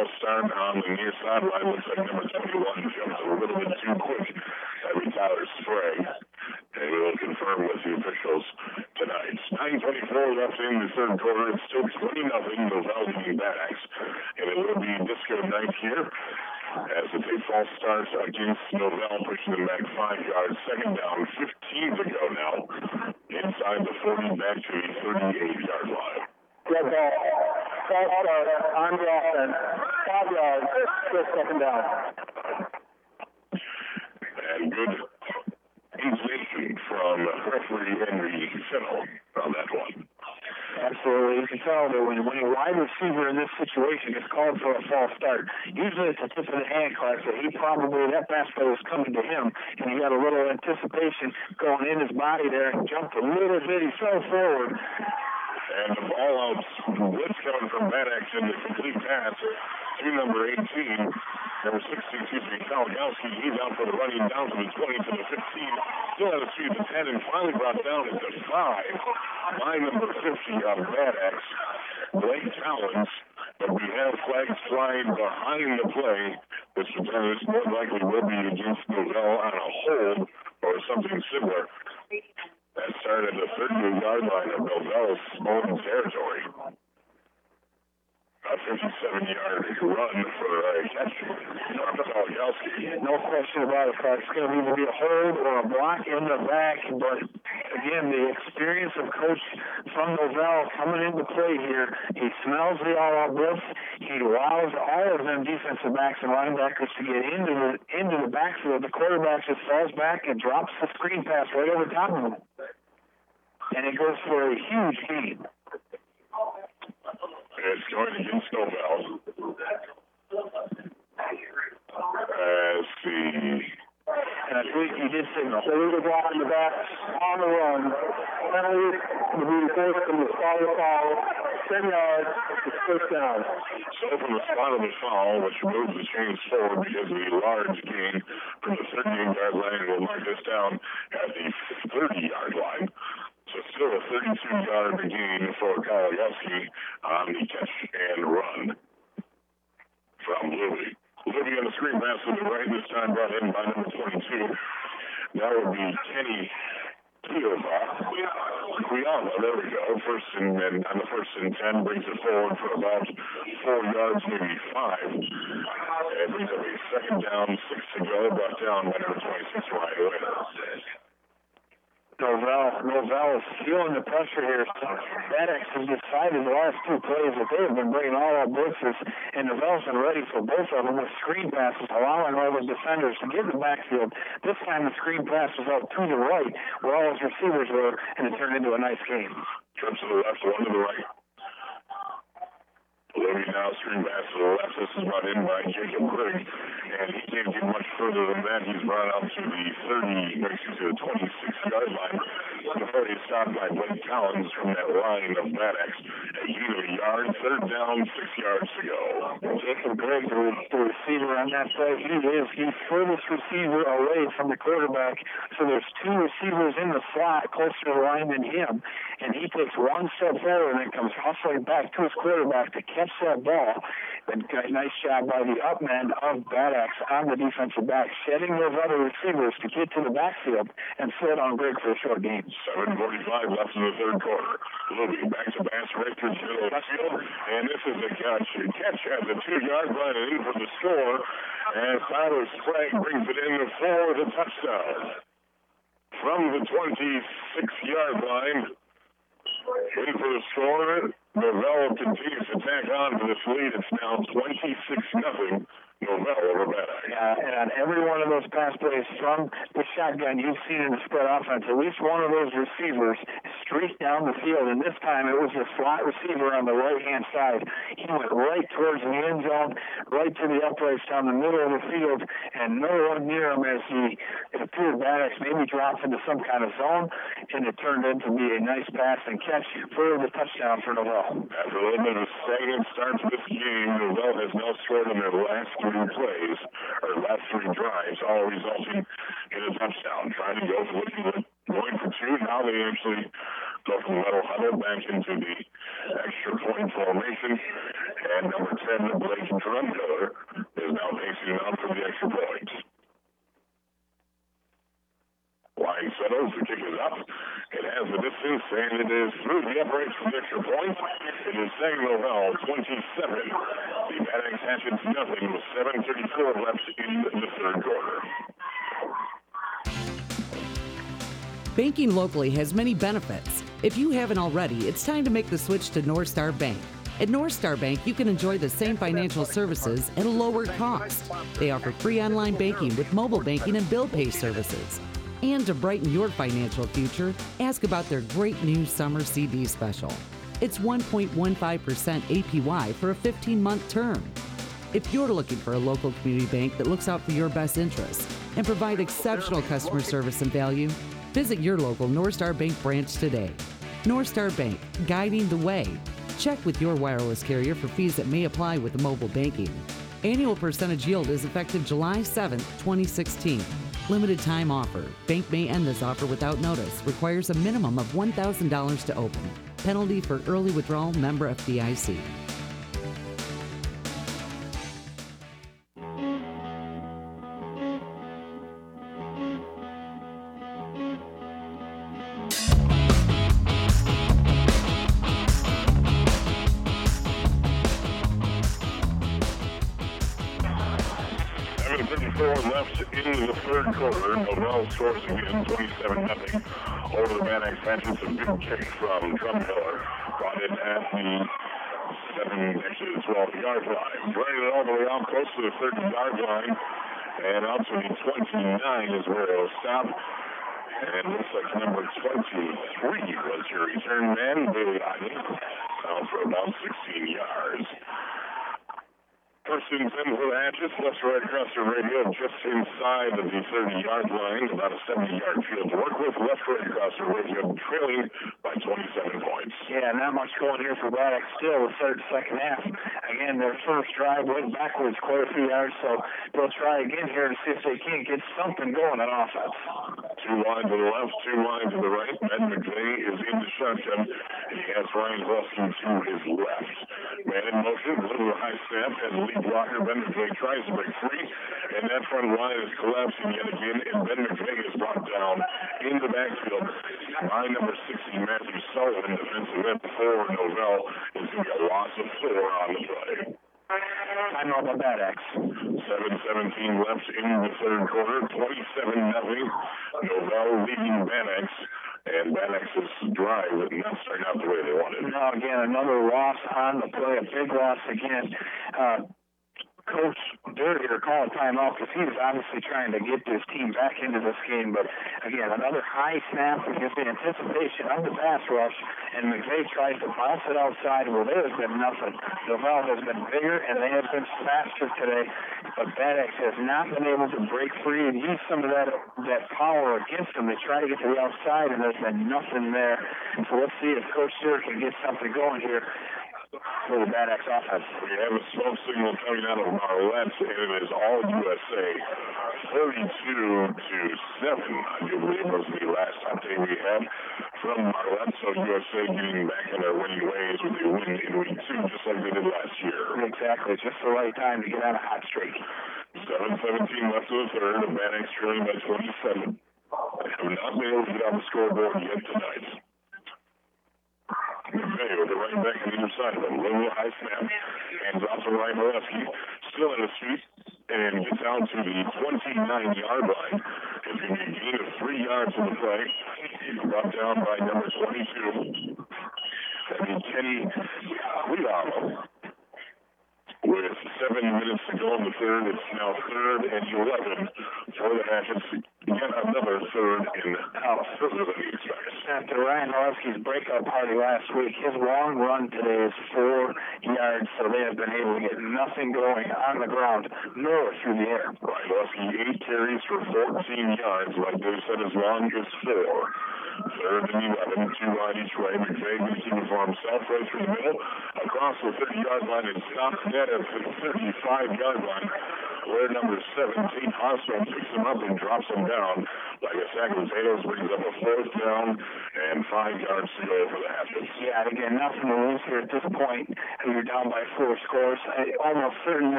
false start on the near sideline. Looks like number 21 jumps a little bit too quick. That'll be Tyler Sprague. And we will confirm with the officials tonight. 9:24 left in the third quarter. It's still 20-0. Novell leading Bad Axe. And it will be disco night here as it's a false start against Novell, pushing them back 5 yards. Second down, 15 to go now. Inside the 40, back to the 38-yard line. Red ball. False start on the offense. 5 yards. Still second down. And good insulation from referee Henry Fennell on that one. Absolutely. You can tell that when a wide receiver in this situation is called for a false start, usually it's a tip of the hand class that that pass play was coming to him, and he got a little anticipation going in his body there and jumped a little bit. He fell forward. And the ball out blitz coming from Bad Axe in the complete pass to number 18. Number 16, Kaligowski. He's out for the running down to the 20 to the 15. Still had a speed to 10 and finally brought down at the 5 by number 50 of Bad Axe, Blake Collins. But we have flags flying behind the play. This more likely will be against Novell on a hold or something similar. That started at the 38-yard line of Novell's own territory. A 57-yard run for a catch from Kaligowski. No question about it, Clark. It's going to either be a hold or a block in the back. But, again, the experience of Coach from Novell coming into play here, he smells the all-out blitz. He allows all of them defensive backs and linebackers to get into the backfield. The quarterback just falls back and drops the screen pass right over top of him. And it goes for a huge gain. It's going against Novell. And I believe he did signal. So we were in the back on the run. Penalty to be forced from the spot of the foul. 10 yards. It's first down. So from the spot of the foul, which moves the chains forward because of the large gain from the 38-yard line, will mark this down at the 30-yard line. So still a 32-yard gain for Kaligowski on the catch and run from Libby. Libby on the screen pass to the right, this time brought in by number 22. That would be Kenny Kuyava. There we go. On the first and 10, brings it forward for about 4 yards, maybe 5. And brings up a second down, 6 to go, brought down by number 26, Ryan Winner. Novell is feeling the pressure here. Bad Axe has decided the last 2 plays that they have been bringing all our blitzes, and Novell's been ready for both of them with screen passes, allowing all the defenders to get in the backfield. This time the screen pass was out to the right, where all his receivers were, and it turned into a nice game. Trips to the left, one to the right. Libby now screen pass to the left. This is brought in by Jacob Grigg, and he can't get much further than that. He's brought out to the 26-yard line before he's stopped by Blake Collins from that line of Bad Axe. A gain of a yard, third down, 6 yards to go. Jacob Grigg, the receiver on that play, he's furthest receiver away from the quarterback. So there's 2 receivers in the slot closer to the line than him, and he takes one step forward and then comes hustling back to his quarterback to catch that ball. And nice job by the up man of Bad Axe on the defensive back, setting those other receivers to get to the backfield and sit on Grigg for a short game. 7:45 left in the third quarter. Libby back to pass right to the middle of the field, and this is a catch. Catch at the 2-yard line and in for the score, and Tyler Sprague brings it in for the touchdown. From the 26-yard line, in for the score. Novell continues to tack on to this lead. It's now 26-0. Novell over Bad Axe. Yeah, and on every one of those pass plays from the shotgun you've seen in the spread offense, at least one of those receivers streaked down the field, and this time it was the slot receiver on the right-hand side. He went right towards the end zone, right to the uprights down the middle of the field, and no one near him as it appeared Bad Axe maybe dropped into some kind of zone, and it turned into be a nice pass and catch for the touchdown for Novell. After a little bit of a stagnant start to this game, Novell has now scored in their last 3 plays, or last 3 drives, all resulting in a touchdown. Trying to go for going for 2. Now they actually go from the middle huddle back into the extra point formation. And number 10, Blake Drumkeller, is now pacing out for the extra point. Line settles, the kick is up. It has the distance, and it is through the uprights for the extra point. It is Saint-Laurent 27. The Bad Axe Hatchets nothing with 7:34 left in the third quarter. Banking locally has many benefits. If you haven't already, it's time to make the switch to North Star Bank. At North Star Bank, you can enjoy the same financial services at a lower cost. They offer free online banking with mobile banking and bill pay services. And to brighten your financial future, ask about their great new summer CD special. It's 1.15% APY for a 15-month term. If you're looking for a local community bank that looks out for your best interests and provide exceptional customer service and value, visit your local North Star Bank branch today. North Star Bank, guiding the way. Check with your wireless carrier for fees that may apply with mobile banking. Annual percentage yield is effective July 7, 2016. Limited time offer. Bank may end this offer without notice. Requires a minimum of $1,000 to open. Penalty for early withdrawal, member FDIC. Left in the third quarter. Novell scores again, 27-0 over the Bad Axe Hatchets. A big kick from Drumkeller. Brought in at the 12-yard line. Running it all the way out close to the 30-yard line. And out to the 29 is where it'll stop. And it looks like number 23 was your return man, Bailey Ivey. Down for about 16 yards. First and 10 for the Hatchets, left to right across the radio, just inside of the 30-yard line, about a 70-yard field to work with, left to right across the radio, trailing by 27 points. Yeah, not much going here for Bad Axe still the second half. Again, their first drive went backwards quite a few yards, so they'll try again here to see if they can't get something going on offense. Two lines to the left, two lines to the right. Ben McVeigh is in the shotgun. He has Ryan Husky to his left. Man in motion, a little high snap, and lead blocker. Ben McVeigh tries to break free, and that front line is collapsing yet again, and Ben McVeigh is brought down in the backfield by number 60, Matthew Sullivan, defensive end for Novell. Is going to be a loss of 4 on the play. Time out by Bad Axe. 7:17 left in the third quarter. 27-0. Novell leading Bad Axe. And Bad Axe's drive not starting out the way they wanted. No, again, another loss on the play. A big loss again. Coach Dirty here called timeout because he was obviously trying to get this team back into this game. But again, another high snap against the anticipation of the pass rush, and McVeigh tries to bounce it outside where there has been nothing. Novell has been bigger and they have been faster today, but Bad Axe has not been able to break free and use some of that power against them. They try to get to the outside and there's been nothing there. So let's see if Coach Dirty can get something going here for the Bad Axe offense. We have a smoke signal coming out of Marlette, and it is all USA. 32-7, I do believe, was the last update we had from Marlette. So USA getting back in their winning ways with a win in week 2, just like they did last year. Exactly, just the right time to get on a hot streak. 7:17 left of the third, the Bad Axe trailing by 27. They have not been able to get on the scoreboard yet tonight. McVeigh with the right back on either side of him. Little high snap. Hands off to Ryan Molesky. Still in his feet. And gets out to the 29-yard line. It's going to be a gain of 3 yards in the play. Brought down by number 22. That'd be Kenny Leal. With 7 minutes to go in the third, it's now 3rd and 11 for the Hatchets. Yet another 3rd and out further than we expect. After Ryan Molesky's breakout party last week, his long run today is 4 yards, so they have been able to get nothing going on the ground, nor through the air. Ryan Molesky, 8 carries for 14 yards. Like Dave said, his long is 4. 3rd and 11, 2 wide each way. McVeigh going to keep it for himself right through the middle, across the 30-yard line, and stops net at the 35-yard line Player number 17, Oswald, picks him up and drops him down like a sack of potatoes, brings up a 4th down and 5 yards to go for the Haskins. Yeah, again, nothing to lose here at this point. You're down by 4 scores. I almost certain